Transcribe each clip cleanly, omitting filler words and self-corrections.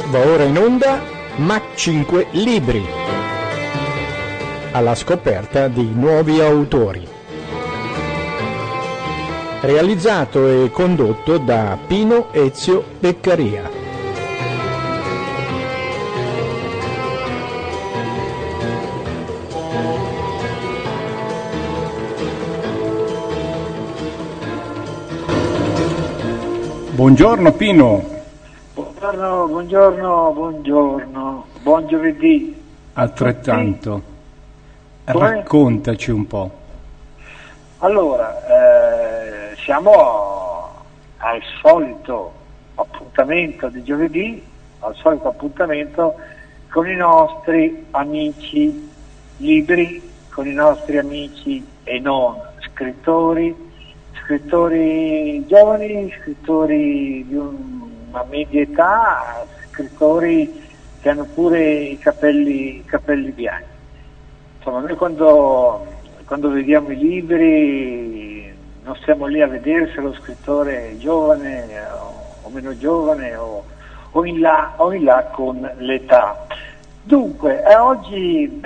Va ora in onda Mach 5 Libri, alla scoperta di nuovi autori. Realizzato e condotto da Pino Ezio Beccaria. Buongiorno Pino. Buongiorno, buon giovedì. Altrettanto. Raccontaci un po'. Allora, siamo al solito appuntamento di giovedì, al solito appuntamento con i nostri amici libri, con i nostri amici e non scrittori giovani, scrittori di una media età, scrittori che hanno pure i capelli bianchi. Insomma, noi quando vediamo i libri non stiamo lì a vedere se lo scrittore è giovane o meno giovane o in là con l'età. Dunque, oggi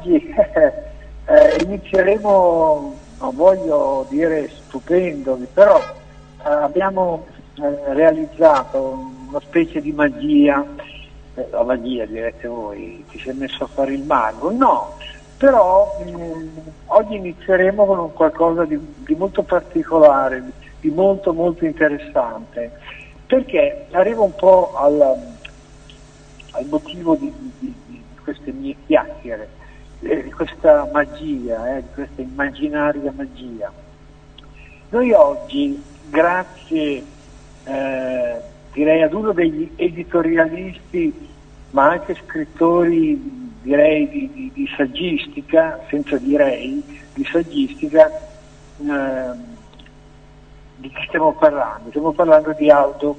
inizieremo, non voglio dire stupendo, però abbiamo realizzato una specie di magia, la magia direte voi, ti sei messo a fare il mago? No, però oggi inizieremo con qualcosa di molto particolare, di molto molto interessante, perché arrivo un po' al motivo di queste mie chiacchiere, di questa magia, di questa immaginaria magia. Noi oggi, grazie direi ad uno degli editorialisti, ma anche scrittori direi di saggistica, senza direi, di saggistica, di chi stiamo parlando? Stiamo parlando di Aldo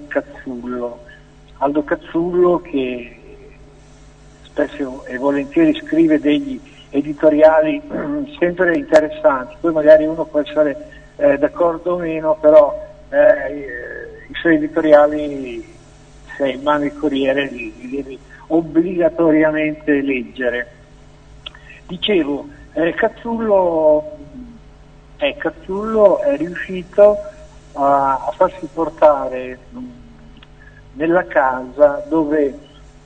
Cazzullo che spesso e volentieri scrive degli editoriali sempre interessanti, poi magari uno può essere d'accordo o meno, però i suoi editoriali, se hai in mano il Corriere, li devi obbligatoriamente leggere. Dicevo, Cazzullo è riuscito a farsi portare nella casa dove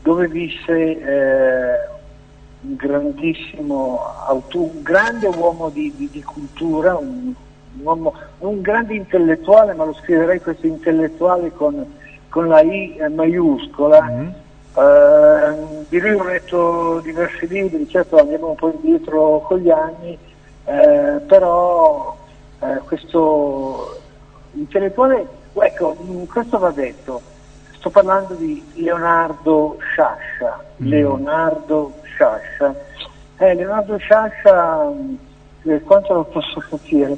visse un grandissimo un grande uomo di cultura, un grande intellettuale, ma lo scriverei questo intellettuale con la I maiuscola. Di lui ho letto diversi libri, certo andiamo un po' indietro con gli anni, però questo intellettuale, ecco, questo va detto, sto parlando di Leonardo Sciascia. Leonardo Sciascia, quanto lo posso capire,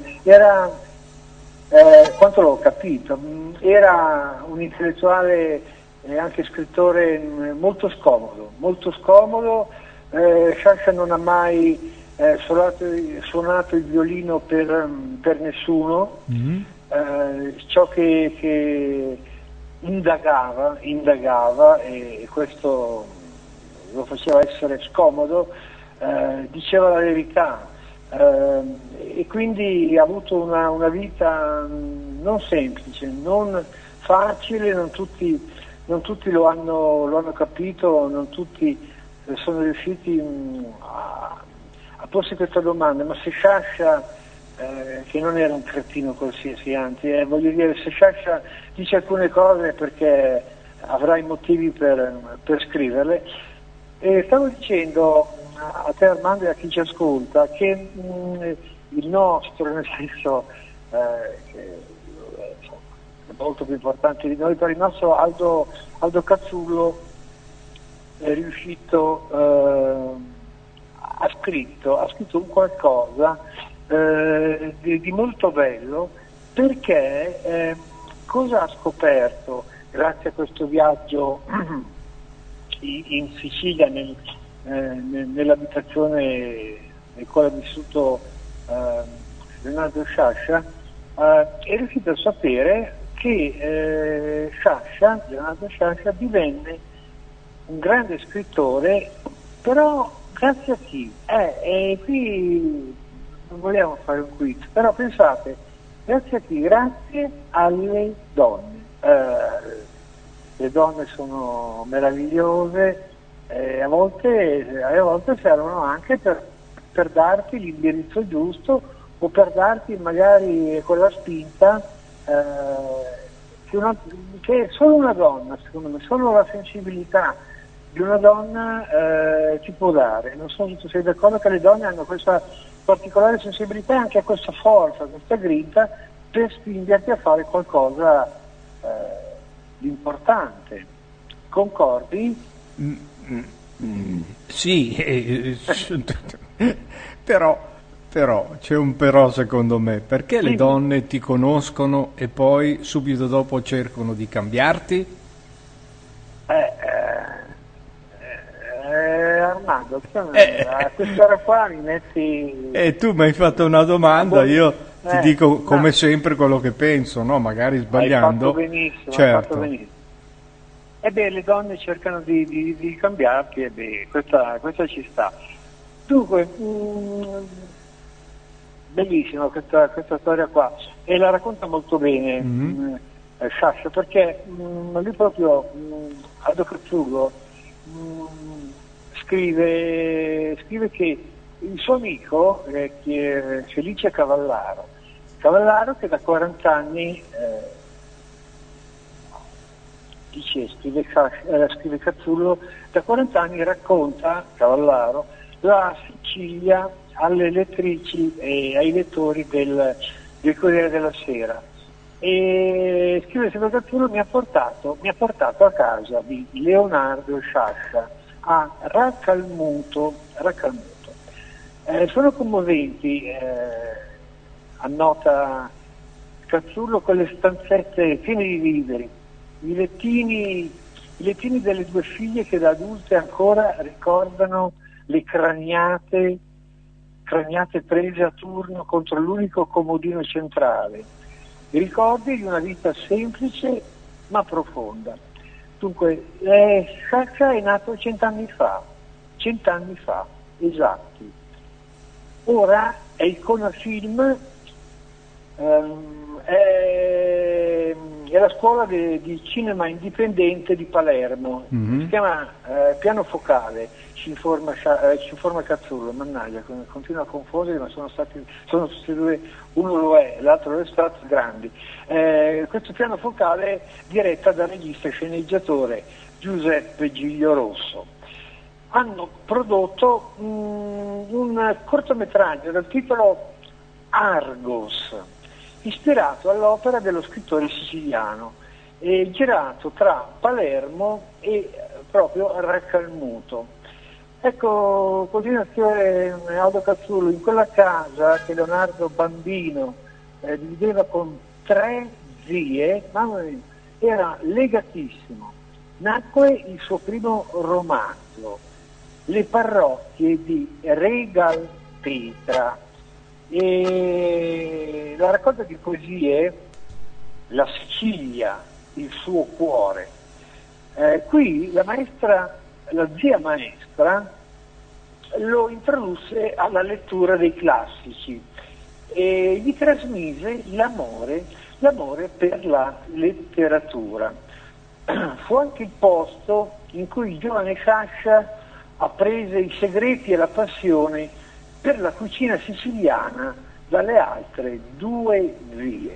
quanto l'ho capito, era un intellettuale e anche scrittore molto scomodo. Sciascia non ha mai suonato il violino per nessuno, ciò che indagava e questo lo faceva essere scomodo, diceva la verità, e quindi ha avuto una vita non semplice, non facile, non tutti lo hanno capito, non tutti sono riusciti a porsi questa domanda, ma se Sciascia, che non era un cretino qualsiasi, anzi, voglio dire, se Sciascia dice alcune cose perché avrà i motivi per scriverle. E stavo dicendo a te, Armando, e a chi ci ascolta, che il nostro, nel senso che è molto più importante di noi, per il nostro Aldo Cazzullo è riuscito, ha scritto un qualcosa di molto bello, perché cosa ha scoperto grazie a questo viaggio in Sicilia, nell'abitazione nel quale ha vissuto Leonardo Sciascia, è riuscito a sapere che Leonardo Sciascia divenne un grande scrittore, però grazie a chi? E qui non vogliamo fare un quiz, però pensate, grazie a chi? Grazie alle donne. Le donne sono meravigliose, a volte servono anche per darti l'indirizzo giusto o per darti magari quella spinta che solo una donna, secondo me, solo la sensibilità di una donna ti può dare. Non so se tu sei d'accordo che le donne hanno questa particolare sensibilità e anche questa forza, questa grinta per spingerti a fare qualcosa di importante. Concordi? Sì, però c'è un però secondo me, perché le donne ti conoscono e poi subito dopo cercano di cambiarti? Armando, a quest'ora qua mi metti... Tu mi hai fatto una domanda, io ti dico come sempre quello che penso, no? Magari sbagliando. Hai fatto benissimo, certo. Hai fatto benissimo. Le donne cercano di cambiarti, questa ci sta. Dunque, bellissima questa storia qua, e la racconta molto bene Sciascia, perché lui proprio, Aldo Cazzullo, scrive che il suo amico, che è Felice Cavallaro che da 40 anni scrive Cazzullo, da 40 anni racconta Cavallaro la Sicilia alle lettrici e ai lettori del Corriere della Sera, e scrive sempre Cazzullo mi ha portato a casa di Leonardo Sciascia a Raccalmuto. Sono commoventi, annota Cazzullo, quelle stanzette piene di libri, i lettini delle due figlie che da adulte ancora ricordano le craniate prese a turno contro l'unico comodino centrale, i ricordi di una vita semplice ma profonda. Dunque, Sciascia è nato 100 anni fa, esatti. Ora è icona film, è la scuola di cinema indipendente di Palermo, si chiama Piano Focale, ci informa Cazzullo, mannaggia, continua a confondere, ma sono questi due, uno lo è, l'altro lo è stato, grandi. Questo Piano Focale è diretta dal regista e sceneggiatore Giuseppe Giglio Rosso. Hanno prodotto un cortometraggio dal titolo Argos, ispirato all'opera dello scrittore siciliano, e girato tra Palermo e proprio Raccalmuto. Ecco, continua a scrivere Aldo Cazzullo, in quella casa che Leonardo bambino divideva con 3 zie, mamma mia, era legatissimo. Nacque il suo primo romanzo, Le parrocchie di Regal Petra, e la raccolta di poesie La Sicilia, il suo cuore. Qui la zia maestra lo introdusse alla lettura dei classici e gli trasmise l'amore per la letteratura. Fu anche il posto in cui il giovane Sciascia apprese i segreti e la passione per la cucina siciliana dalle altre 2 zie.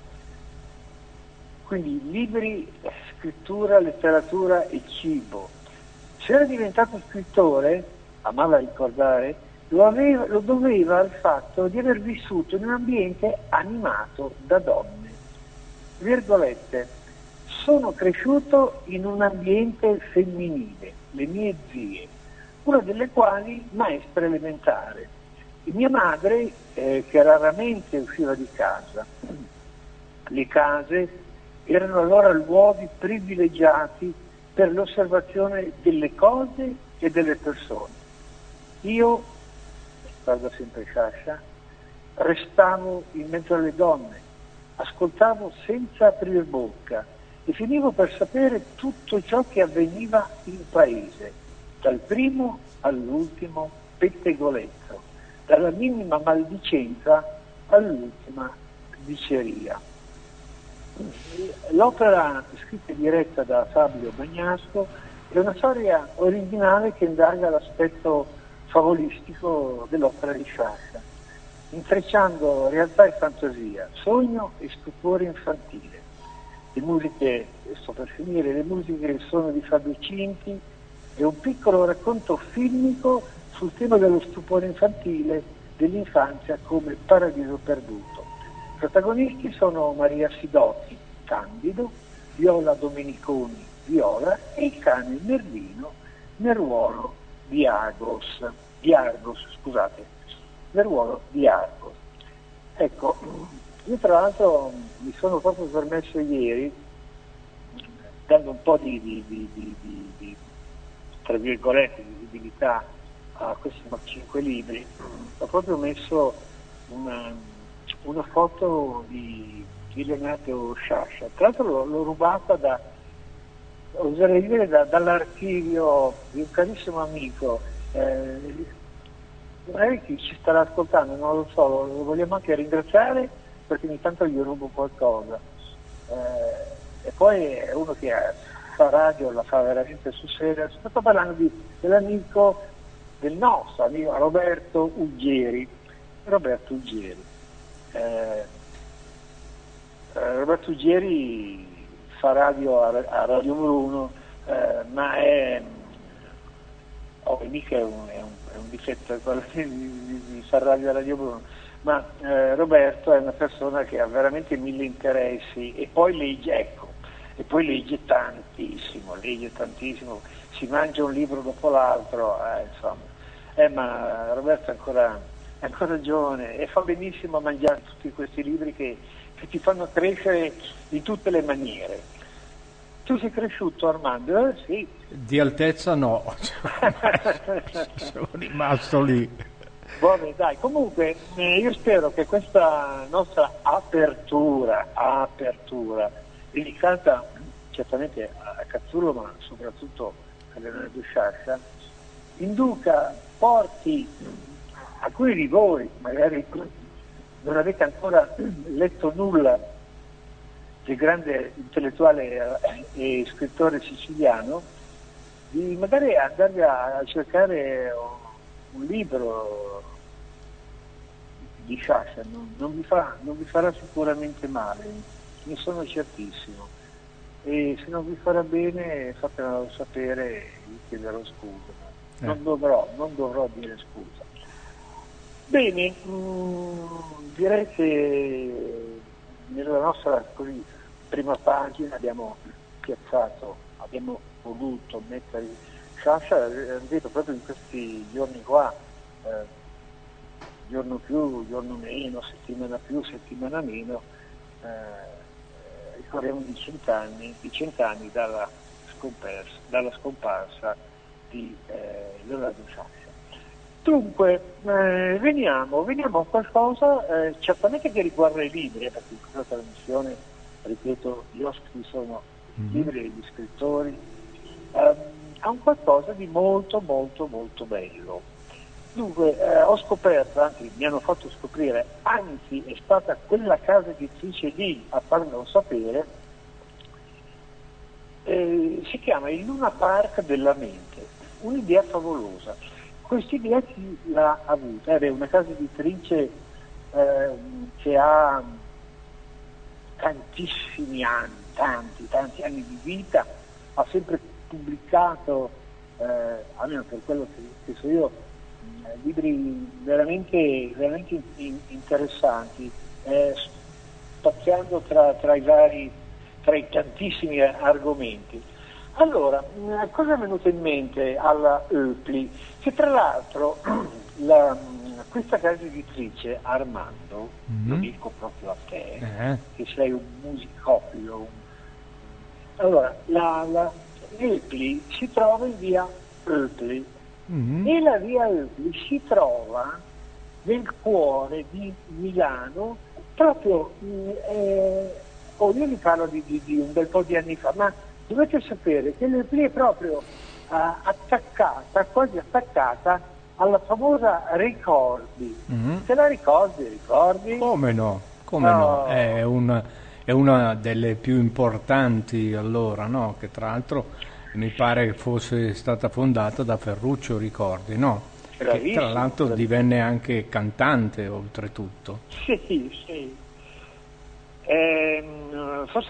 Quindi libri, scrittura, letteratura e cibo. Se era diventato scrittore, amava ricordare, lo doveva al fatto di aver vissuto in un ambiente animato da donne. Virgolette, sono cresciuto in un ambiente femminile, le mie zie, una delle quali maestra elementare, e mia madre che raramente usciva di casa. Le case erano allora luoghi privilegiati per l'osservazione delle cose e delle persone. Io, guarda sempre Sciascia, restavo in mezzo alle donne, ascoltavo senza aprire bocca e finivo per sapere tutto ciò che avveniva in paese, dal primo all'ultimo pettegolezzo, dalla minima maldicenza all'ultima diceria. L'opera, scritta e diretta da Fabio Bagnasco, è una storia originale che indaga l'aspetto favolistico dell'opera di Sciascia, intrecciando realtà e fantasia, sogno e stupore infantile. Le musiche, sto per finire, le musiche sono di Fabio Cinti e un piccolo racconto filmico sul tema dello stupore infantile dell'infanzia come paradiso perduto. I protagonisti sono Maria Sidotti, Candido, Viola Domeniconi, Viola, e il cane Merlino nel ruolo di Argos, nel ruolo di Argos. Ecco, io tra l'altro mi sono proprio permesso ieri, dando un po' di tra virgolette, di visibilità a questi 5 libri, ho proprio messo una foto di Leonardo Sciascia. Tra l'altro l'ho rubata oserei dire dall'archivio di un carissimo amico, magari chi ci starà ascoltando, non lo so, lo vogliamo anche ringraziare perché ogni tanto gli rubo qualcosa. E poi è uno che fa radio, la fa veramente sul serio. Sto parlando dell'amico, del nostro amico Roberto Uggieri. Roberto Uggieri fa radio a Radio Bruno, ma mica è un difetto quello di far radio a Radio Bruno, ma Roberto è una persona che ha veramente 1000 interessi e poi legge tantissimo, si mangia un libro dopo l'altro, insomma. Ma Roberto è ancora giovane e fa benissimo a mangiare tutti questi libri che ti fanno crescere in tutte le maniere. Tu sei cresciuto, Armando? Sì. Di altezza no, sono rimasto lì. Vabbè, dai, comunque io spero che questa nostra apertura dedicata certamente a Cazzullo, ma soprattutto a Leonardo Sciascia, porti alcuni di voi, magari non avete ancora letto nulla del grande intellettuale e scrittore siciliano, di magari andare a cercare un libro di Sciascia, non vi farà sicuramente male, ne sono certissimo, e se non vi farà bene fatemelo sapere e vi chiederò scusa. Non dovrò dire scusa. Bene, direi che nella nostra prima pagina abbiamo voluto mettere Sciascia, ripeto, proprio in questi giorni qua, giorno più, giorno meno, settimana più, settimana meno, ricordiamo di 100 anni dalla scomparsa di Leonardo Sciascia. Dunque, veniamo a qualcosa certamente che riguarda i libri, perché in questa trasmissione, ripeto, gli ospiti sono libri e gli scrittori, a un qualcosa di molto molto molto bello. Dunque, ho scoperto, anzi mi hanno fatto scoprire, anzi è stata quella casa editrice lì a farmelo sapere, si chiama il Luna Park della mente, un'idea favolosa. Quest'idea chi l'ha avuta? È una casa editrice che ha tantissimi anni, tanti anni di vita, ha sempre pubblicato, almeno per quello che so io, libri veramente interessanti, spaziando tra i tantissimi argomenti. Allora, cosa è venuto in mente alla Oepli? Che tra l'altro questa casa editrice, Armando, lo dico proprio a te, che sei un musicofilo, allora, la Oepli si trova in via Oepli, e la via Oepli si trova nel cuore di Milano, proprio io vi parlo di un bel po' di anni fa, ma dovete sapere che l'Epli è proprio attaccata, quasi attaccata alla famosa Ricordi. Te la ricordi? Come no? Come no? È una delle più importanti allora, no? Che tra l'altro mi pare che fosse stata fondata da Ferruccio Ricordi, no? Che tra l'altro divenne anche cantante oltretutto. Sì. Forse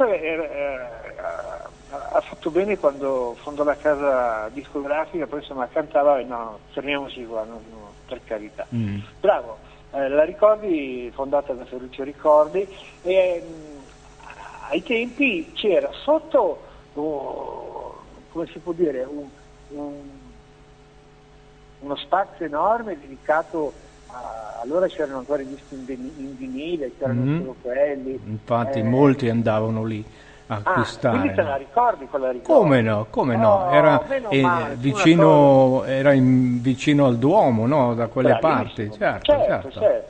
ha fatto bene quando fondò la casa discografica, poi insomma cantava, no, fermiamoci qua, no, per carità. Bravo, la Ricordi, fondata da Ferruccio Ricordi, e ai tempi c'era sotto, come si può dire, uno spazio enorme dedicato allora c'erano ancora i dischi in vinile, c'erano solo quelli. Infatti molti andavano lì a acquistare. Quindi te la ricordi quella Ricordi? Come no? Era vicino al Duomo, no? Da quelle parti, certo.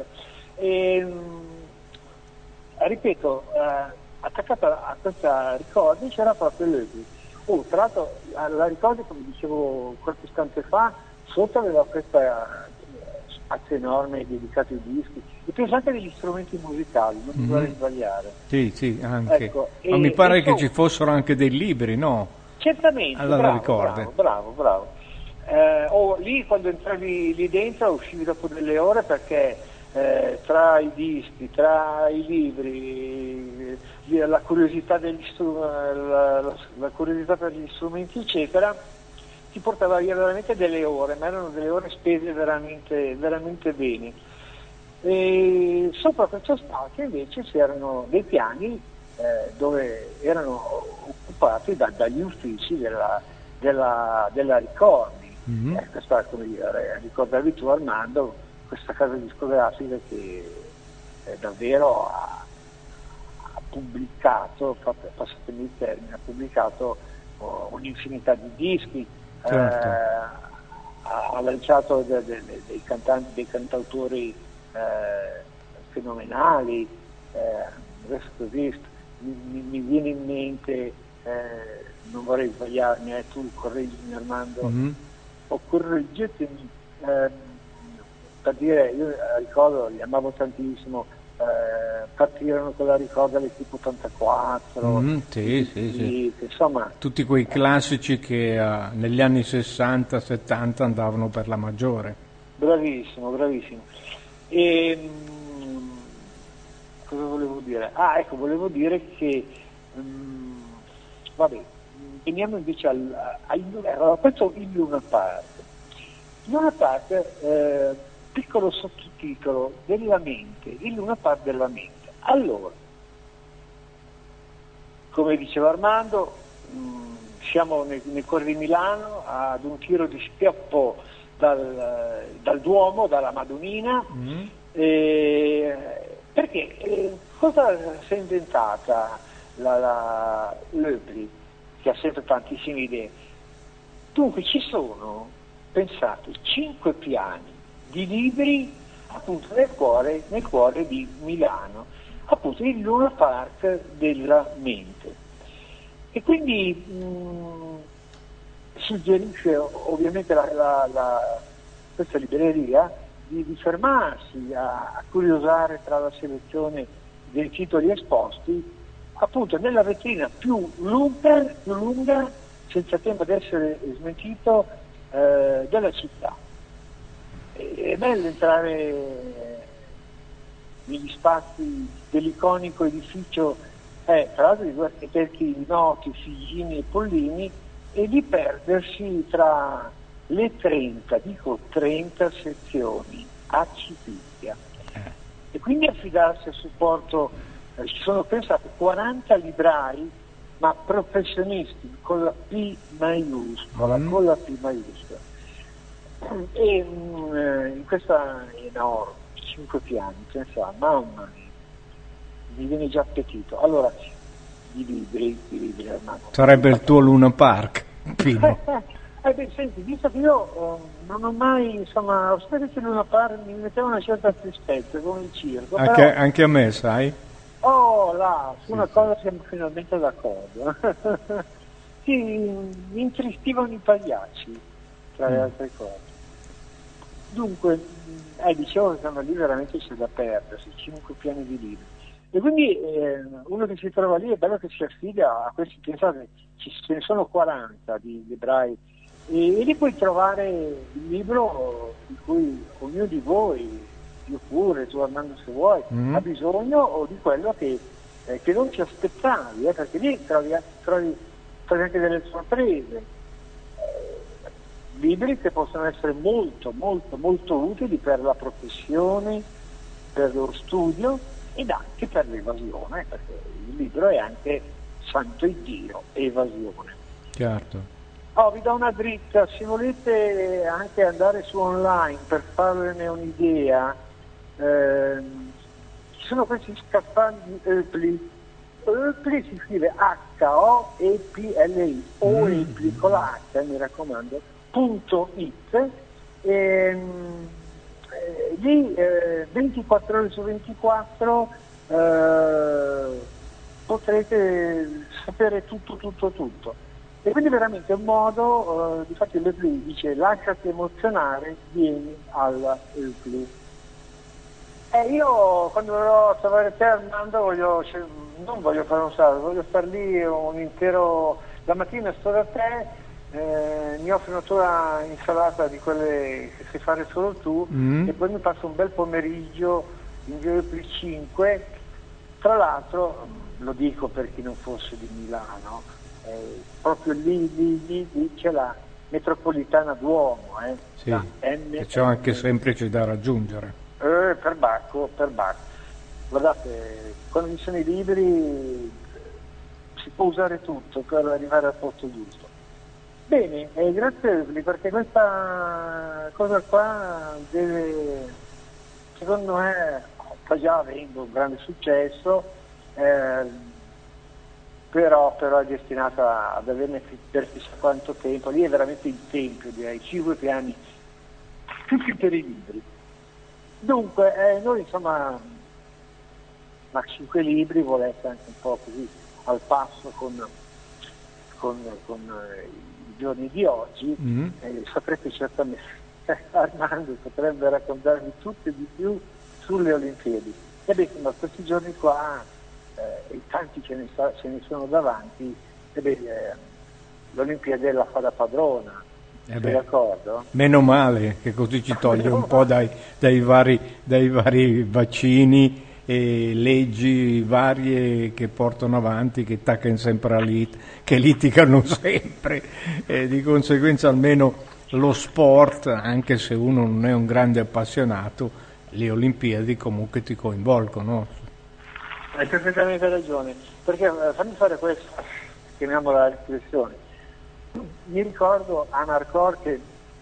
Ripeto, attaccata a questa Ricordi c'era proprio l'Epli. Tra l'altro la Ricordi, come dicevo qualche istante fa, sotto aveva questa spazio enorme dedicato ai dischi, e penso anche degli strumenti musicali, non mi vorrei sbagliare. Sì, anche. Ecco, ma mi pare che ci fossero anche dei libri, no? Certamente, allora Ricordi. Bravo. Lì quando entravi lì dentro uscivi dopo delle ore, perché tra i dischi, tra i libri, la curiosità la curiosità per gli strumenti, eccetera, ti portava via veramente delle ore, ma erano delle ore spese veramente bene. E sopra questo spazio invece c'erano dei piani dove erano occupati dagli uffici della Ricordi. Questa, come dire, ricordavi tu, Armando, questa casa discografica che davvero ha pubblicato, passatemi il termine, ha pubblicato un'infinità di dischi. Certo. Ha lanciato dei cantanti, dei cantautori fenomenali. Adesso così mi viene in mente, non vorrei sbagliarmi, tu correggimi Armando, o correggetemi, per dire, io ricordo, li amavo tantissimo. Partirono con la Ricorda le tipo 84, sì. Insomma, tutti quei classici che negli anni 60-70 andavano per la maggiore. Bravissimo. E cosa volevo dire? Volevo dire che veniamo invece questo il Luna Park. Luna Park, piccolo sottotitolo della mente, il Luna Park della mente. Allora, come diceva Armando, siamo nel cuore di Milano, ad un tiro di spioppo dal Duomo, dalla Madonnina, perché cosa si è inventata l'Epli, che ha sempre tantissime idee. Dunque ci sono, pensate, 5 piani di libri appunto nel cuore di Milano, appunto il Luna Park della mente. E quindi suggerisce ovviamente questa libreria di fermarsi a curiosare tra la selezione dei titoli esposti appunto nella vetrina più lunga, senza tempo di essere smentito, della città. È bello entrare negli spazi dell'iconico edificio, tra l'altro di due architetti noti, Figini e Pollini, e di perdersi tra le 30 sezioni a Cipicchia, e quindi affidarsi al supporto. Ci sono, pensate, 40 librai, ma professionisti, con la P maiuscola, e in questa enorme 5 piani, pensate, mamma mia, mi viene già appetito. Allora, i libri sarebbe il tuo Luna Park, Pino. Senti, visto che io non ho mai, insomma, ho spero che Luna Park mi metteva una certa tristezza, come il circo. Anche a me, sai? Oh, là, su una Sì. cosa siamo finalmente d'accordo. Sì, mi intristivano i pagliacci, tra le altre cose. Dunque, dicevo che sono lì veramente c'è da perdersi, 5 piani di libri. E quindi uno che si trova lì è bello che si affida a questi, pensate, ce ne sono 40 di librai, e lì puoi trovare il libro di cui ognuno di voi, io pure, tu Armando se vuoi, ha bisogno, o di quello che non ti aspettavi, perché lì trovi anche delle sorprese. Libri che possono essere molto molto molto utili per la professione, per lo studio ed anche per l'evasione, perché il libro è anche, santo Dio, evasione. Certo. Vi do una dritta, se volete anche andare su online per farvene un'idea, ci sono questi scaffali di Oepli. Oepli si scrive H-O-E-P-L-I, Oepli con la H, mi raccomando, .it, lì 24 ore su 24 potrete sapere tutto. E quindi veramente è un modo, difatti l'Eupli dice lasciati emozionare, vieni alla Eupli. Io quando verrò a trovare te Armando non voglio fare un salto, voglio star lì un intero, la mattina sto da te, mi offri una tua insalata di quelle che sai fare solo tu e poi mi passo un bel pomeriggio in via Eupli 5, tra l'altro lo dico per chi non fosse di Milano, proprio lì c'è la metropolitana Duomo, Sì, che c'è anche semplice da raggiungere. Per Bacco. Guardate, quando ci sono i libri si può usare tutto per arrivare al posto giusto. Bene, grazie perché questa cosa qua deve, secondo me, sta già avendo un grande successo, però è destinata ad averne per chissà quanto tempo. Lì è veramente il tempio, direi, 5 piani, tutti per i libri. Dunque, noi insomma, ma 5 libri vuole essere anche un po' così al passo con i giorni di oggi, saprete certamente, Armando potrebbe raccontarvi tutto e di più sulle Olimpiadi. E beh, insomma, questi giorni qua, e tanti ce ne sono davanti, l'Olimpiade la fa da padrona. Sei d'accordo? Meno male, che così ci toglie un po' dai vari vaccini e leggi varie che portano avanti, che taccano sempre che litigano sempre, e di conseguenza almeno lo sport, anche se uno non è un grande appassionato, le Olimpiadi comunque ti coinvolgono. Hai perfettamente ragione, perché fammi fare questa, chiamiamola riflessione. Mi ricordo a Marcor che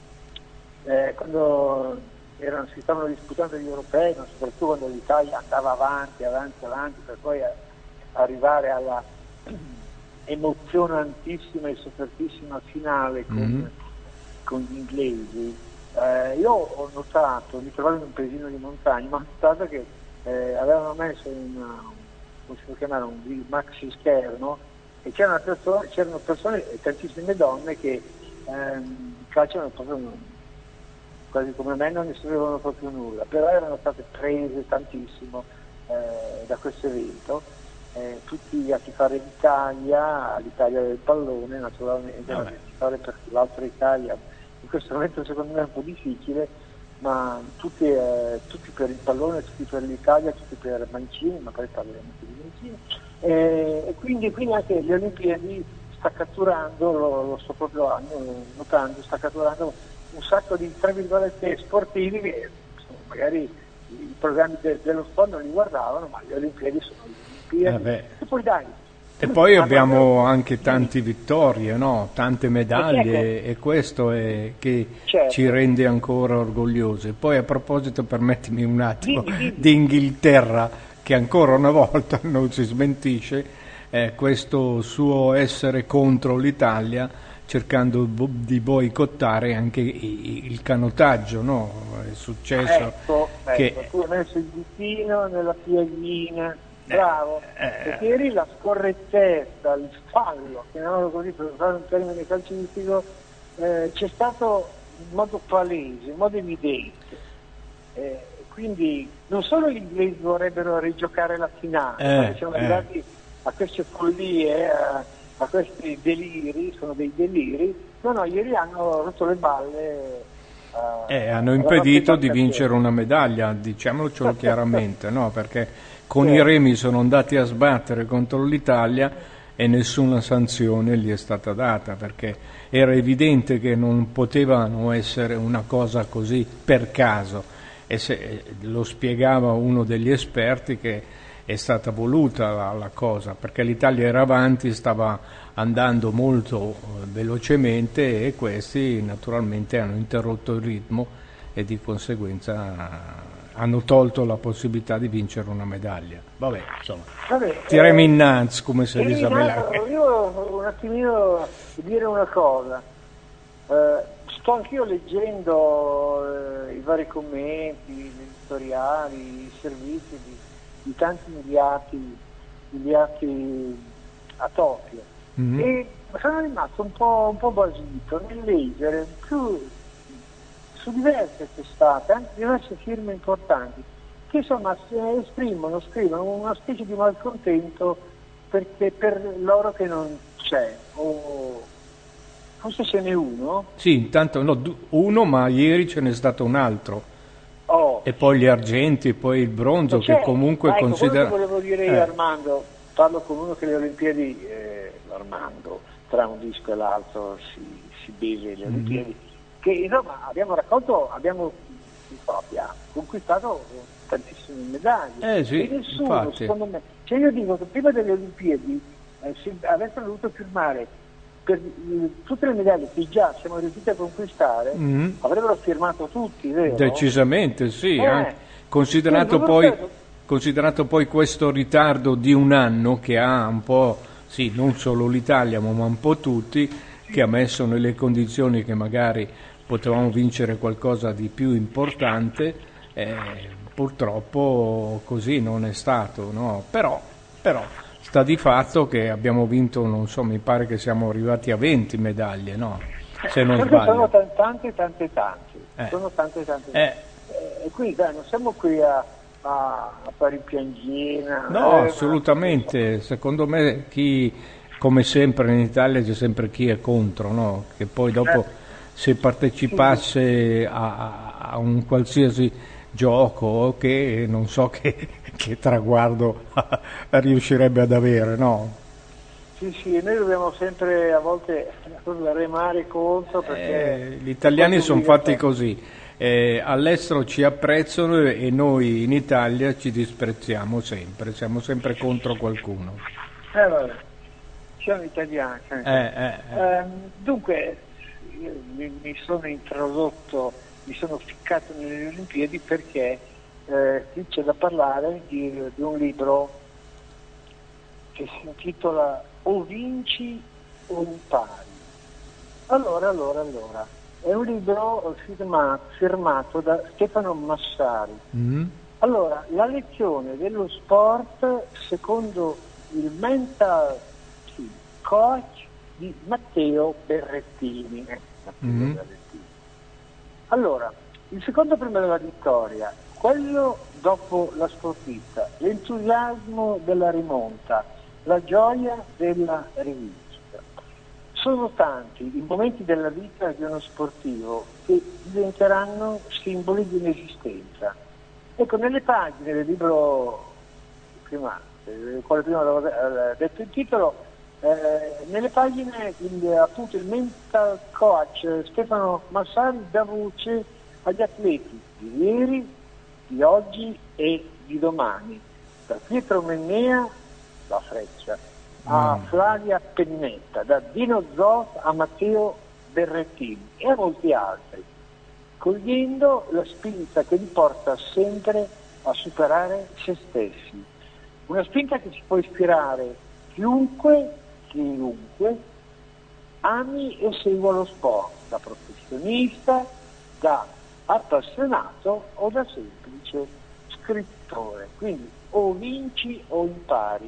quando si stavano disputando gli europei, ma soprattutto quando l'Italia andava avanti per poi arrivare alla emozionantissima e soffertissima finale con gli inglesi, io ho notato, mi trovavo in un paesino di montagna, ma ho notato che avevano messo come si può chiamare, un maxi schermo, e c'erano persone, tantissime donne che calciano proprio quasi come me, non ne sapevano proprio nulla, però erano state prese tantissimo da questo evento, tutti a tifare l'Italia del pallone, naturalmente, a tifare per l'altra Italia. In questo momento secondo me è un po' difficile, ma tutti per il pallone, tutti per l'Italia, tutti per Mancini, ma poi parleremo anche di Mancini. E quindi anche le Olimpiadi sta catturando, lo sto proprio notando, sta catturando un sacco di, tra virgolette, sportivi che magari i programmi dello sport non li guardavano, ma le Olimpiadi sono le Olimpiadi. E poi abbiamo anche tante vittorie, no? Tante medaglie, e questo è che ci rende ancora orgogliosi. Poi a proposito, permettimi un attimo, di Inghilterra, che ancora una volta non si smentisce questo suo essere contro l'Italia, cercando di boicottare anche il canottaggio, no? È successo che tu hai messo il ditino nella piaglina bravo, perché ieri la scorrettezza, il fallo, chiamiamolo così per usare un termine calcistico, c'è stato in modo palese, in modo evidente. Quindi non solo gli inglesi vorrebbero rigiocare la finale, perché siamo arrivati a queste follie, a questi deliri, sono dei deliri. No, ieri hanno rotto le balle. Hanno impedito di vincere una medaglia, diciamocelo chiaramente, no? Perché con i remi sono andati a sbattere contro l'Italia e nessuna sanzione gli è stata data, perché era evidente che non potevano essere una cosa così per caso, e lo spiegava uno degli esperti che è stata voluta la cosa, perché l'Italia era avanti, stava andando molto velocemente e questi naturalmente hanno interrotto il ritmo e di conseguenza hanno tolto la possibilità di vincere una medaglia. Vabbè, insomma, tiriamo innanzi, come si dice a Milano. Io un attimino dire una cosa, sto anch'io leggendo i vari commenti, gli editoriali, i servizi di tanti inviati a Tokyo, e sono rimasto un po' basito nel leggere più su diverse testate, anche diverse firme importanti, che insomma scrivono una specie di malcontento perché per loro che non c'è, o forse ce n'è uno? Sì, intanto uno, ma ieri ce n'è stato un altro. E poi gli argenti, e poi il bronzo, che comunque considera... Quello che volevo dire io, Armando, parlo con uno che le Olimpiadi, Armando, tra un disco e l'altro si beve le Olimpiadi, che insomma abbiamo conquistato tantissime medaglie, sì, e nessuno, infatti. secondo me, cioè io dico che prima delle Olimpiadi se avessero dovuto firmare per tutte le medaglie che già siamo riusciti a conquistare, avrebbero firmato tutti, vero? Decisamente sì, considerato poi questo ritardo di un anno che ha un po', sì, non solo l'Italia ma un po' tutti, che ha messo nelle condizioni che magari potevamo vincere qualcosa di più importante, purtroppo così non è stato, no? Però sta di fatto che abbiamo vinto, non so, mi pare che siamo arrivati a 20 medaglie, no? Se non sbaglio. Sono tante. Sono tante. E quindi non siamo qui a fare piangina. No, assolutamente. Secondo me come sempre in Italia c'è sempre chi è contro, no? Che poi dopo se partecipasse a un qualsiasi gioco, che non so che traguardo riuscirebbe ad avere, no? Sì, noi dobbiamo sempre a volte remare contro, perché gli italiani sono fatti così, all'estero ci apprezzano e noi in Italia ci disprezziamo sempre, siamo sempre contro qualcuno. Vabbè, siamo italiani. Dunque mi sono introdotto, mi sono ficcato nelle Olimpiadi perché qui c'è da parlare di un libro che si intitola O vinci o impari. Allora, è un libro firmato da Stefano Massari. Allora, la lezione dello sport secondo il mental coach di Matteo Berrettini. Allora, il secondo prima della vittoria, quello dopo la sconfitta, l'entusiasmo della rimonta, la gioia della rivincita. Sono tanti i momenti della vita di uno sportivo che diventeranno simboli di un'esistenza. Ecco, nelle pagine del libro, quale prima avevo detto il titolo, nelle pagine appunto il mental coach Stefano Massari dà voce agli atleti di ieri, di oggi e di domani, da Pietro Mennea, la Freccia, a Flavia Pennetta, da Dino Zoff a Matteo Berrettini e a molti altri, cogliendo la spinta che li porta sempre a superare se stessi. Una spinta che ci può ispirare chiunque ami e segua lo sport, da professionista, da appassionato o da semplice scrittore, quindi o vinci o impari.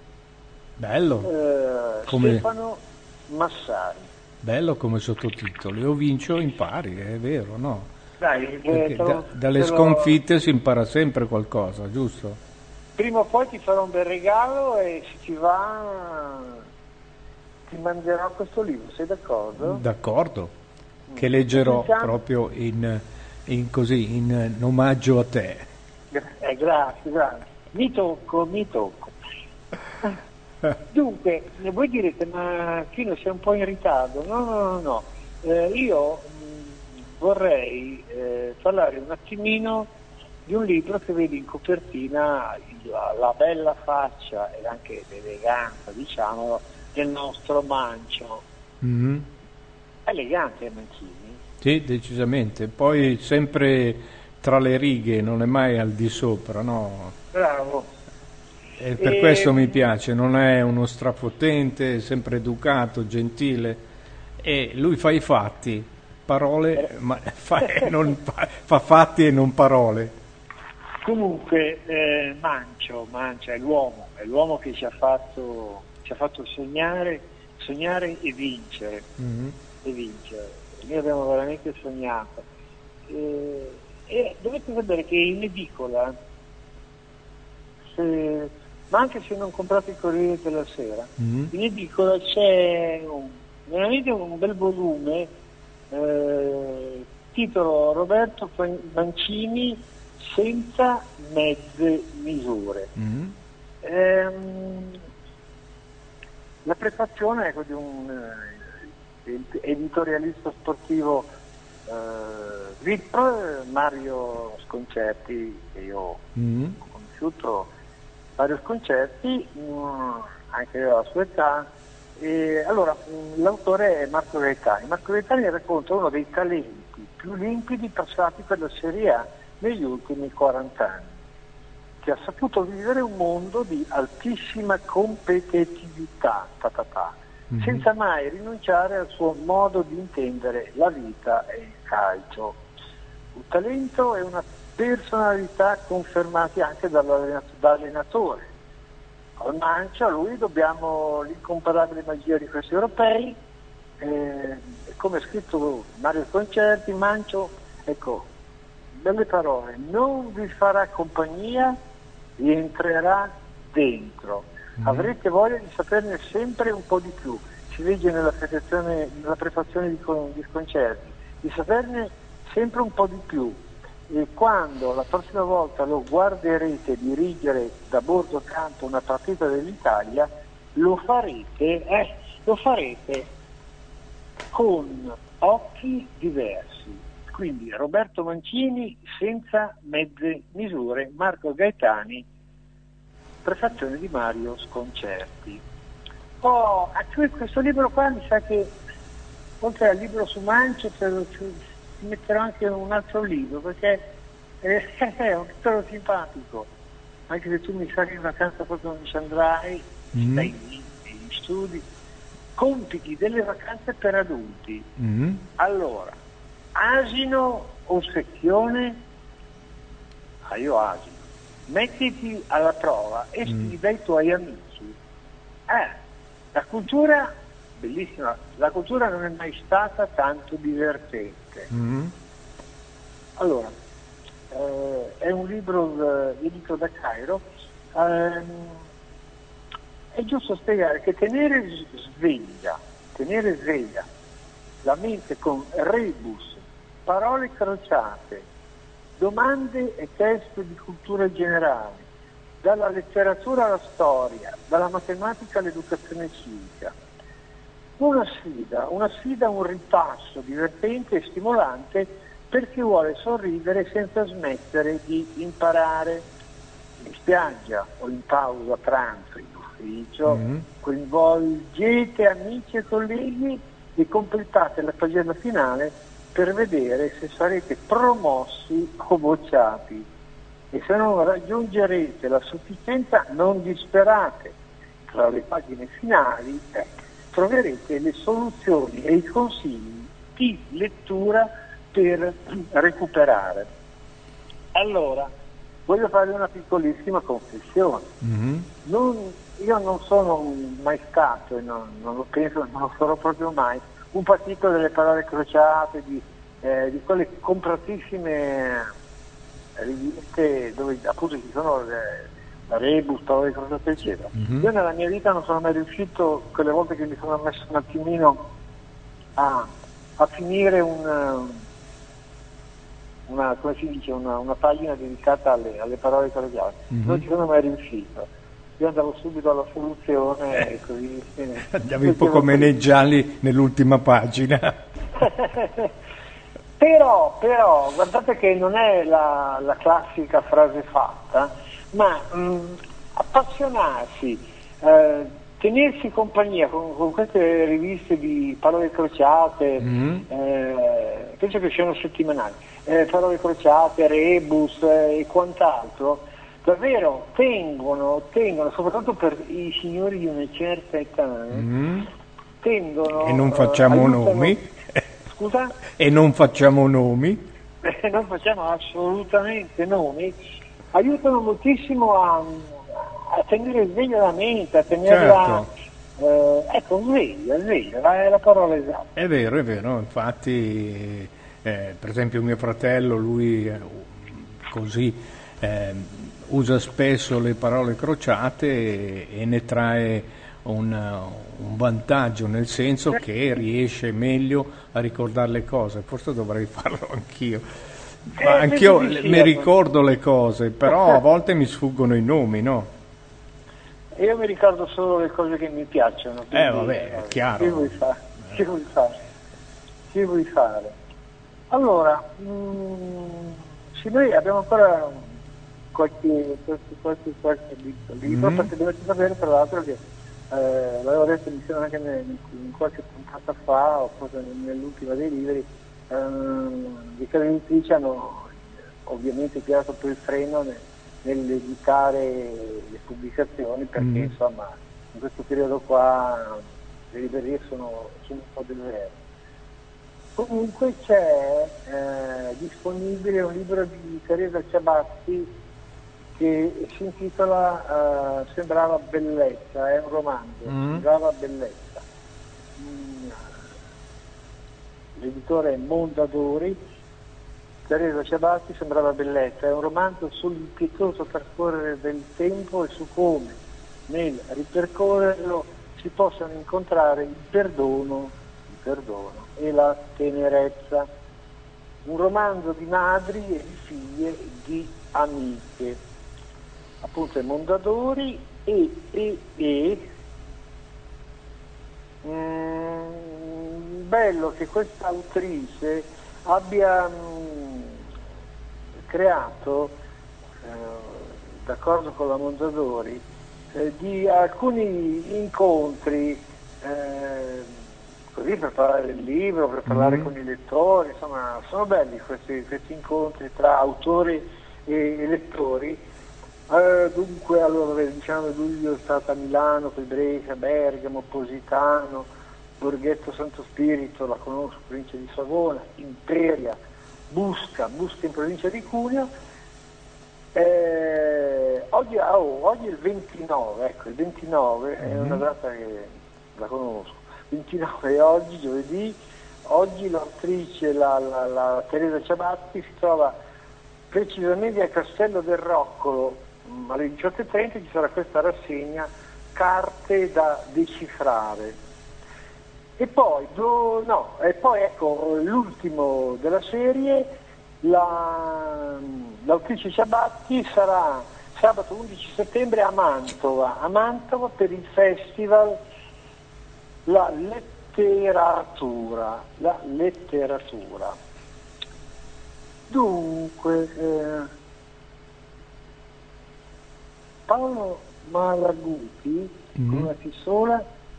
Bello. Stefano Massari. Bello come sottotitoli, o vinci o impari, è vero, no? Dai, Perché dalle sconfitte si impara sempre qualcosa, giusto? Prima o poi ti farò un bel regalo e se ti va ti manderò questo libro, sei d'accordo? D'accordo, che leggerò proprio così, in omaggio a te. Grazie. Mi tocco. Dunque, voi direte, ma Chino sei un po' in ritardo? No. Io vorrei parlare un attimino di un libro che vedi in copertina la bella faccia e anche l'eleganza, diciamo, del nostro Mancio. Mm-hmm. Elegante Mancini? Sì, decisamente. Poi sempre tra le righe, non è mai al di sopra, no? Bravo. E per questo mi piace, non è uno strafotente, è sempre educato, gentile, e lui fa i fatti, parole, ma fa fatti e non parole. Comunque Mancio è l'uomo che ci ha fatto sognare e vincere. Mm-hmm. Noi abbiamo veramente sognato. E dovete sapere che in edicola, ma anche se non comprate il Corriere della Sera, mm-hmm, in edicola c'è veramente un bel volume, titolo Roberto Mancini senza mezze misure. mm-hmm. La prefazione è di un editorialista sportivo VIP, Mario Sconcerti, che io ho conosciuto Mario Sconcerti, anche alla sua età. E allora, l'autore è Marco Gaetani. Marco Gaetani racconta uno dei talenti più limpidi passati per la Serie A negli ultimi 40 anni, che ha saputo vivere un mondo di altissima competitività, senza mai rinunciare al suo modo di intendere la vita e il calcio. Un talento e una personalità confermati anche dall'allenatore. Al Mancio, a lui dobbiamo l'incomparabile magia di questi europei, come ha scritto Mario Concerti, Mancio, ecco, belle parole, non vi farà compagnia, vi entrerà dentro. Avrete voglia di saperne sempre un po' di più, si legge nella prefazione di Sconcerti, di saperne sempre un po' di più, e quando la prossima volta lo guarderete dirigere da bordo campo una partita dell'Italia, lo farete con occhi diversi. Quindi Roberto Mancini senza mezze misure, Marco Gaetani, prefazione di Mario Sconcerti. Questo libro qua mi sa che oltre al libro su Mancio ti metterò anche un altro libro, perché è un titolo simpatico, anche se tu mi sa che in vacanza proprio non ci andrai, stai lì negli studi. Compiti delle vacanze per adulti. Allora, asino o secchione? Io asino. Mettiti alla prova e sfida i tuoi amici. La cultura, bellissima, la cultura non è mai stata tanto divertente. Allora, è un libro edito da Cairo. È giusto spiegare che tenere sveglia la mente con rebus, parole crociate, domande e test di cultura generale, dalla letteratura alla storia, dalla matematica all'educazione civica. Una sfida, un ripasso divertente e stimolante per chi vuole sorridere senza smettere di imparare. In spiaggia o in pausa pranzo, in ufficio, coinvolgete amici e colleghi e completate la pagina finale per vedere se sarete promossi o bocciati. E se non raggiungerete la sufficienza, non disperate. Tra le pagine finali troverete le soluzioni e i consigli di lettura per recuperare. Allora, voglio fare una piccolissima confessione. Io non sono mai stato, e non lo penso, non lo sarò proprio mai, un partito delle parole crociate, di quelle compratissime riviste dove appunto ci sono la Rebus, parole crociate eccetera. Io nella mia vita non sono mai riuscito, quelle volte che mi sono messo un attimino a finire come si dice, una pagina dedicata alle parole crociate. Non ci sono mai riuscito. Io andavo subito alla soluzione e così. Andiamo un po' come nei gialli nell'ultima pagina. Però, guardate che non è la classica frase fatta, ma appassionarsi, tenersi compagnia con queste riviste di parole crociate, penso che siano settimanali, parole crociate, Rebus e quant'altro, davvero tengono, soprattutto per i signori di una certa età, tendono... E non facciamo nomi. Scusa? E non facciamo nomi. Non facciamo assolutamente nomi. Aiutano moltissimo a tenere sveglia la mente, a tenerla... Certo. Sveglia, è la parola esatta. È vero, infatti per esempio mio fratello, lui così usa spesso le parole crociate e ne trae un vantaggio, nel senso che riesce meglio a ricordare le cose. Forse dovrei farlo anch'io. Ma anch'io mi ricordo le cose, però a volte mi sfuggono i nomi, no? Io mi ricordo solo le cose che mi piacciono. Vabbè, è chiaro. Che vuoi fare? Allora, noi abbiamo ancora qualche libro, perché dovete sapere tra l'altro che l'avevo detto mi sembra anche in qualche puntata fa, o forse nell'ultima dei libri, le case editrici hanno ovviamente tirato per il freno nell'editare le pubblicazioni, perché insomma in questo periodo qua le librerie sono un po' deserte. Comunque c'è disponibile un libro di Teresa Ciabatti che si intitola Sembrava bellezza, è un romanzo, Sembrava bellezza. L'editore è Mondadori. Teresa Ciabatti, Sembrava bellezza, è un romanzo sull'impietoso trascorrere del tempo e su come nel ripercorrerlo si possano incontrare il perdono e la tenerezza. Un romanzo di madri e di figlie, di amiche. Appunto è Mondadori bello che questa autrice abbia creato, d'accordo con la Mondadori, di alcuni incontri così per parlare del libro, per parlare con i lettori, insomma sono belli questi incontri tra autori e lettori. Dunque, allora, diciamo, luglio è stata a Milano, poi Brescia, Bergamo, Positano, Borghetto Santo Spirito, la conosco, provincia di Savona, Imperia, Busca in provincia di Cuneo. Oggi è il 29, ecco, il 29 è una data che la conosco. 29 è oggi, giovedì. Oggi l'autrice, la Teresa Ciabatti, si trova precisamente a Castello del Roccolo. Alle 18:30 ci sarà questa rassegna, Carte da decifrare. E poi ecco l'ultimo della serie, l'autrice Ciabatti sarà sabato 11 settembre a Mantova per il festival La Letteratura. Dunque, Paolo Malaguti, con una T sola,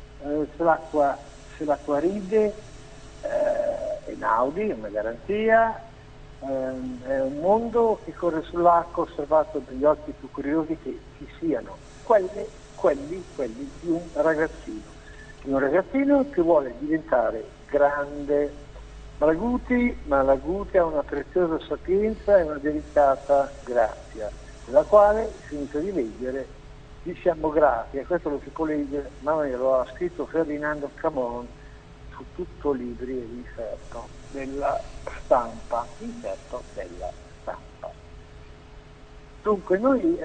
se l'acqua ride, è Naudi, è una garanzia, è un mondo che corre sull'acqua osservato dagli occhi più curiosi che ci siano, quelli di un ragazzino che vuole diventare grande. Malaguti ha una preziosa sapienza e una delicata grazia. la quale, finito di leggere, gli siamo grati, e questo lo si può leggere, ma lo ha scritto Ferdinando Camon su tutto libri e inserto della stampa, Dunque noi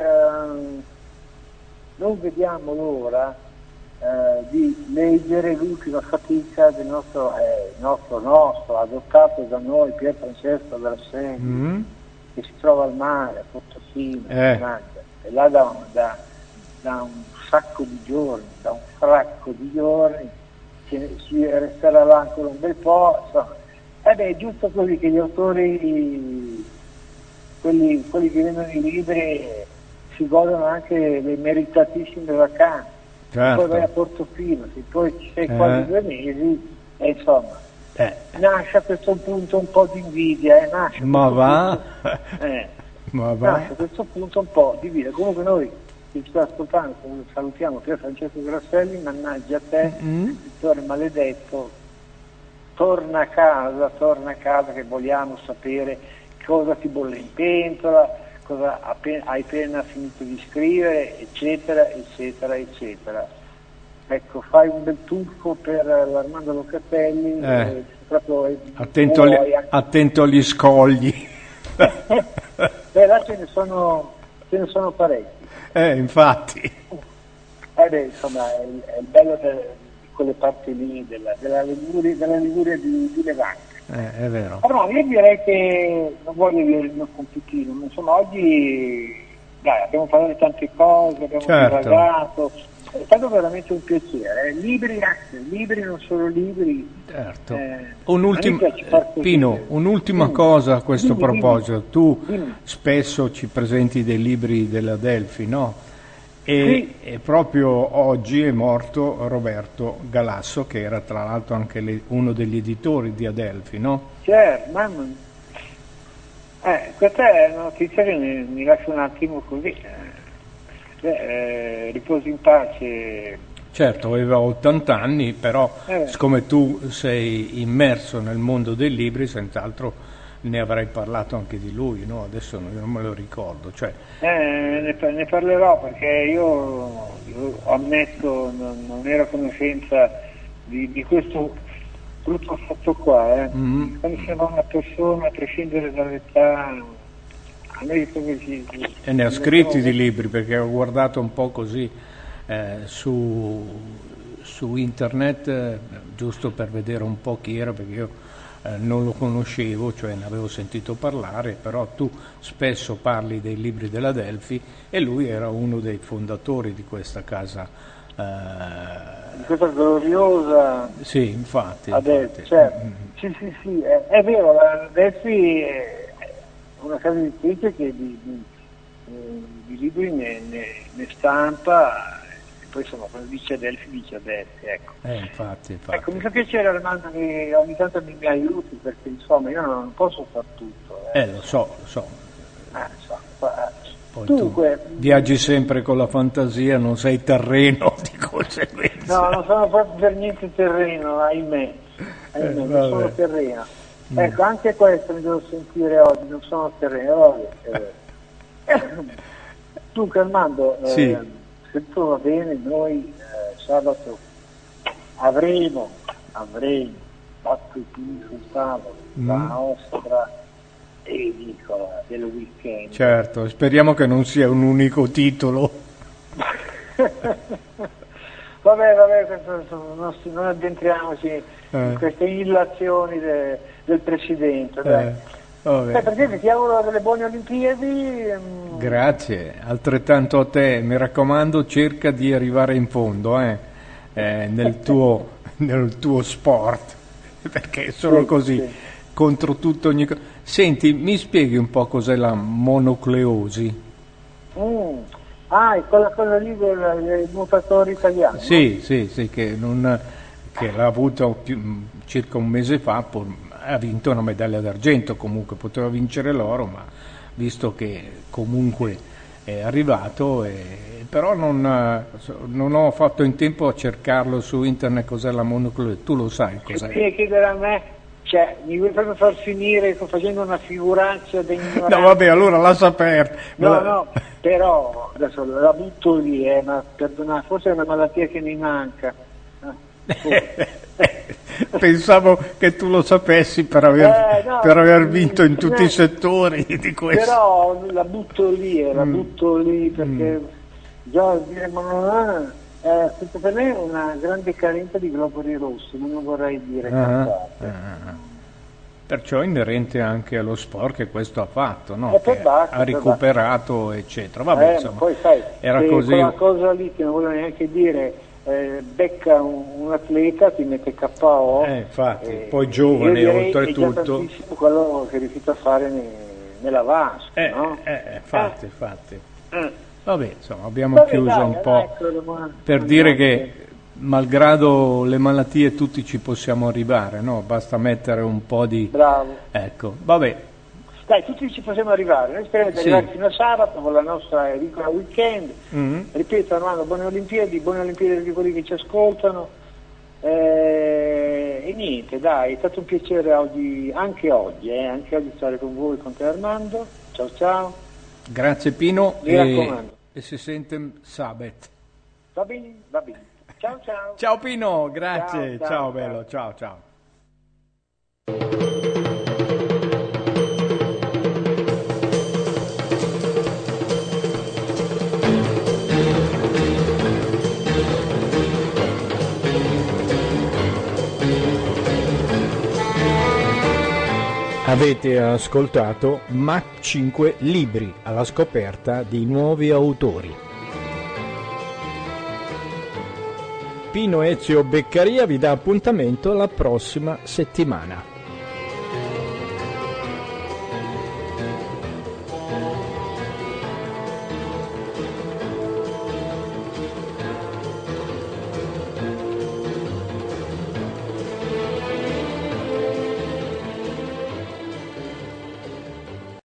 non vediamo l'ora di leggere l'ultima fatica del nostro, adottato da noi Pier Francesco Grasseni, che si trova al mare, a Portofino, e là da un sacco di giorni, da un fracco di giorni, si resterà là ancora un bel po', insomma. È giusto così che gli autori, quelli che vendono i libri, si godono anche le meritatissime vacanze. Certo. Poi vai a Portofino, poi ci sei quasi 2 mesi, e insomma nasce a questo punto un po' di invidia, nasce a questo punto un po' di invidia. Comunque noi ci sta ascoltando, salutiamo Pier Francesco Grasselli, mannaggia a te, scrittore maledetto, torna a casa che vogliamo sapere cosa ti bolle in pentola, cosa hai appena finito di scrivere, eccetera. Ecco, fai un bel tuffo per l'Armando Locatelli, attento agli scogli. Là ce ne sono parecchi. Infatti. Insomma, è il bello di quelle parti lì della Liguria di Levante. È vero. Allora, io direi che non voglio dire il mio compitino, insomma, oggi abbiamo parlato di tante cose, abbiamo divagato, è stato veramente un piacere. Libri, non solo libri. Certo. Pino, un'ultima cosa a questo proposito. Tu spesso ci presenti dei libri della Adelphi, no? E proprio oggi è morto Roberto Galasso, che era tra l'altro anche uno degli editori di Adelphi, no? Certo, mamma. Questa è una notizia che mi lascia un attimo così. Riposi in pace. Certo, aveva 80 anni, però siccome tu sei immerso nel mondo dei libri, senz'altro ne avrai parlato anche di lui, no? Adesso non me lo ricordo. Ne parlerò, perché io ammetto, non ero a conoscenza di questo brutto fatto qua. Quando siamo una persona, a prescindere dall'età, a noi e ne ha scritti di libri, perché ho guardato un po' così su internet, giusto per vedere un po' chi era, perché io non lo conoscevo, cioè ne avevo sentito parlare, però tu spesso parli dei libri della Adelphi e lui era uno dei fondatori di questa casa. Di questa gloriosa. Sì, infatti. Adelphi, certo. Sì, è vero, la Adelphi è una casa editrice che di libri ne stampa. Poi insomma, quando dice Adelphi, ecco. Infatti. Ecco, mi fa piacere, Armando, che ogni tanto mi aiuti, perché insomma io non posso far tutto. Lo so. Poi Dunque, tu viaggi sempre con la fantasia, non sei terreno di conseguenza. No, non sono proprio per niente terreno, ahimè non sono terreno. Ecco, anche questo mi devo sentire oggi, non sono terreno. Dunque, Armando, se tutto va bene, noi sabato avremo fatto i pugni sul tavolo, la nostra edicola del weekend. Certo, speriamo che non sia un unico titolo. Vabbè, non addentriamoci in queste illazioni del Presidente. Presidente, ti auguro delle buone Olimpiadi. Grazie, altrettanto a te. Mi raccomando, cerca di arrivare in fondo nel tuo sport, perché è solo così, contro tutto ogni cosa. Senti, mi spieghi un po' cos'è la monocleosi? È quella cosa lì del nuotatore italiano. Sì, che l'ha avuto circa un mese fa, ha vinto una medaglia d'argento, comunque poteva vincere l'oro, ma visto che comunque è arrivato, però non ho fatto in tempo a cercarlo su internet cos'è la monocleosi. Tu lo sai cos'è? Che chiedere a me? Cioè, mi vuoi proprio far finire facendo una figuraccia da ignorante? No, vabbè, allora lascia aperta. No, però adesso la butto lì, ma perdonate, forse è una malattia che mi manca. Pensavo che tu lo sapessi per aver vinto in tutti i settori di questo. Però la butto lì perché già dire ma per me è una grande carenza di globuli rossi, non vorrei dire cazzate. Perciò è inerente anche allo sport che questo ha fatto, no? Ha recuperato, eccetera. Vabbè, insomma, poi sai, era così. Quella cosa lì che non voglio neanche dire, becca un atleta, ti mette KO. Infatti, poi giovane oltretutto. È tantissimo quello che è riuscito a fare nella VASP, no? Infatti. Vabbè, insomma, abbiamo chiuso un po' per dire che malgrado le malattie tutti ci possiamo arrivare, no? Basta mettere un po' di... Bravo. Ecco, vabbè. Dai, tutti ci possiamo arrivare, noi speriamo di arrivare fino a sabato con la nostra edicola weekend. Ripeto Armando, buone Olimpiadi di quelli che ci ascoltano. E niente, dai, è stato un piacere anche oggi stare con voi, con te Armando. Ciao. Grazie Pino, mi raccomando. E si sente sabato. Va bene. Ciao. Ciao Pino, grazie, ciao bello, ciao. Avete ascoltato Mach 5 Libri alla scoperta di nuovi autori. Pino Ezio Beccaria vi dà appuntamento la prossima settimana.